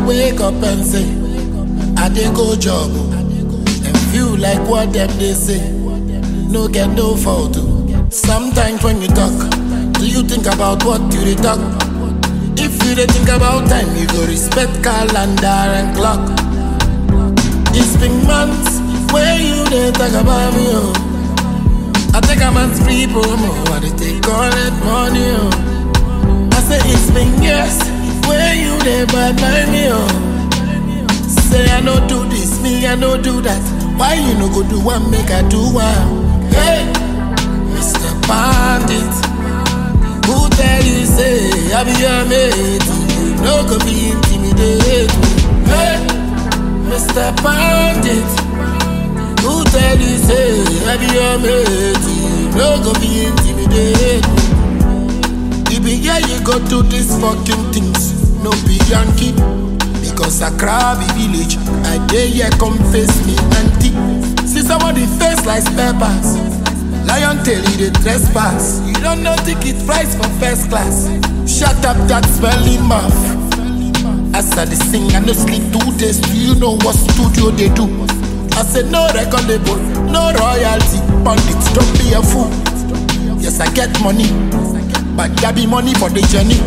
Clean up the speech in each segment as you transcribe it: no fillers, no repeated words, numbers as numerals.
wake up and say, I dey go job, and feel like what them they say. No get no fault. Sometimes when you talk, do you think about what you dey talk? If you dey think about time, you go respect calendar and clock. It's been months where you dey talk about me, oh. I take a man's free promo, I dey take all that money, oh. I say it's been years where you dey bad by me, oh. Say I no do this, me I no do that. Why you no go do one, make I do one? Hey, Mr. Bandit, who tell you say I be your mate? You no go be intimidate me. Hey, Mr. Bandit, who tell you say I be your mate? You no go be intimidate me. You be here, you go do these fucking things. No be Yankee, because Accra be village. I dare here come face me auntie. See somebody face like peppers. Lion tail, you the trespass. You don't know ticket price for first class. Shut up that smelly mouth. As I dey sing, I no sleep 2 days. Do you know what studio they do? I said no record label, no royalty. Bandit, don't be a fool. Yes, I get money, but there be money for the journey.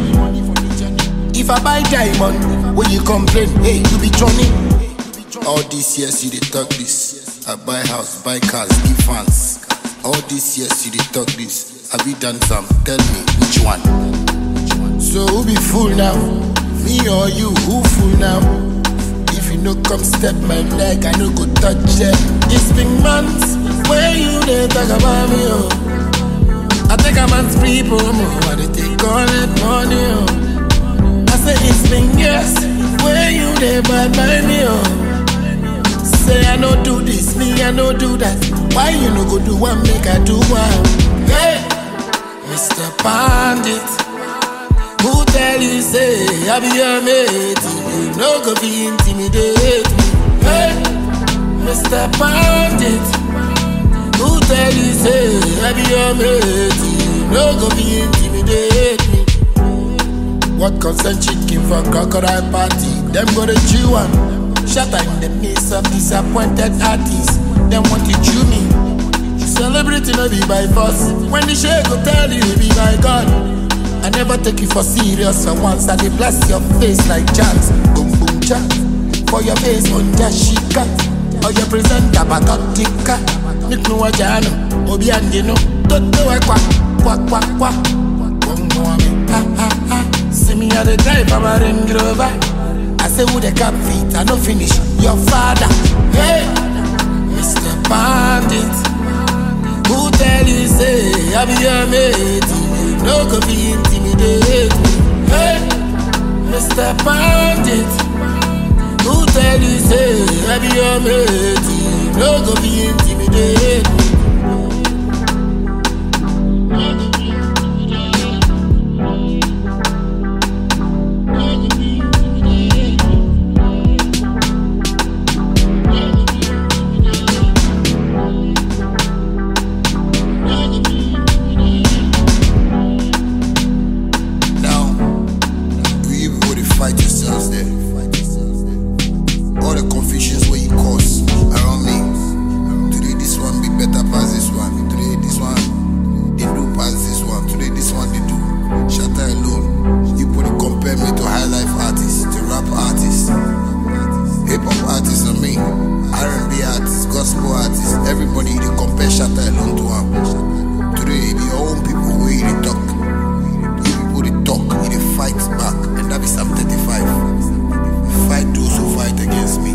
If I buy diamond, when you complain, hey, you be Johnny. All these years you dey talk this. I buy house, buy cars, give fans. All these years you dey talk this. Have you done some? Tell me which one. So who be fool now? Me or you? Who fool now? If you no come step my leg, I no go touch it. It's been months where you dey talk about me, oh. I take a man's free promo, I dey take all that money, oh. I say it's been years where you dey bad by me, oh. Say I no do this, me I no do that. Why you no go do one, make I do one? Hey, Mr. Bandit, who tell you say I be your mate? You no go be intimidate me. Hey, Mr. Bandit, who tell you say I be your mate? You no go be intimidate me. What concern chicken for crocodile party? Them go to chew one. Shatter in the midst of disappointed artists. Them want to chew me. Celebrity no be by force. When the shade go tell you be by God. I never take you for serious. For once I dey bless your face like chance. Boom boom cha. For your face on Jashika. Or your presenter Batotika. Nick no wajano. Obi andino. Toto wa kwa. Kwa kwa kwa. Ha ha ha. See me at the drive of a Range Rover. I say who the cap feet, I no finish your father. Hey, Mr. Bandit, who tell you say I be your mate? You no go be intimidate me. Hey, Mr. Bandit, who tell you say I be your mate? You no go be intimidate me. Fight yourselves there. All the confusions where you cause around me. Today this one be better pass this one. Today this one they do pass this one. Today this one they do. Shatter alone. You put it compare me to high life artists, to rap artists, hip hop artists and me, R&B artists, gospel artists. Everybody they compare Shatter alone to him. Today be your own people where they talk. You people they talk, they fight back. And that be Psalm 35. Fight those who fight against me.